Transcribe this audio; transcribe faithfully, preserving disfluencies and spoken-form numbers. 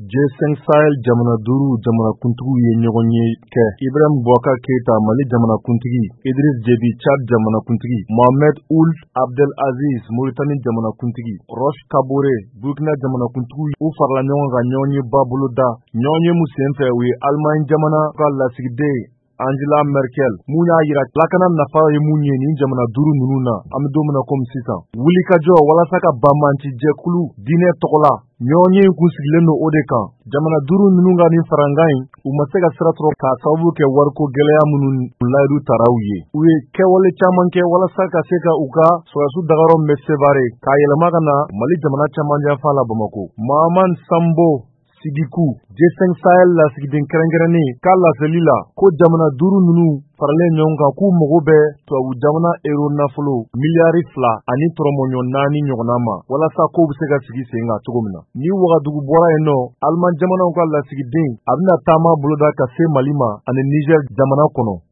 G cinq Sahel jamana duuru jamanakuntigiw ye ɲɔgɔn ye kɛ Ibrahim Boubacar Keita Mali jamanakuntigi, Idriss Déby Tchad jamanakuntigi, Mohamed Ould Abdel Aziz Mauritanie jamanakuntigi, Roch Kaboré Burkina jamanakuntigiw u farala ɲɔgɔn kan ɲɔgɔn ye ba bolo da. Ɲɔgɔn ye mu senfɛ u ye Allemagne jamana ka lasigiden Angela Merkel mun y'a yira lakana nafa ye mun ye nin jamana duuru ninnu na. An bɛ don min na komi sisan, wulikajɔ walasa ka banbanci jɛkulu diinɛ tɔgɔ la ɲɔgɔn ye kun sigilen don o de kan. Jamana duuru ninnu ka nin farankan in u ma se ka sira sɔrɔ k'a sababu kɛ wariko gɛlɛya minnu layidu taraw ye. U ye kɛwale caman kɛ walasa ka se ka u ka sɔrɔdasiw dagaron bɛ sévaré k'a yɛlɛma ka na Mali jamana caman janfa la Bamako. Mahaman Sambo Sidikou G cinq Sahel lasigiden kɛrɛnkɛrɛnnen k'a laseli la ko jamana duuru ninnu faralen ɲɔgɔn kan k'u mago bɛ tubabu jamana euro nafolo miliyari fila ani tɔrɔmɔɲɔ naani ɲɔgɔnna ma walasa kow bɛ se ka sigi sen kan cogo min na. Ni Wagadugu bɔra yen nɔ, Allemagne jamanaw ka lasigiden a bɛna taama boloda ka se Mali ma ani Niger jamana kɔnɔ.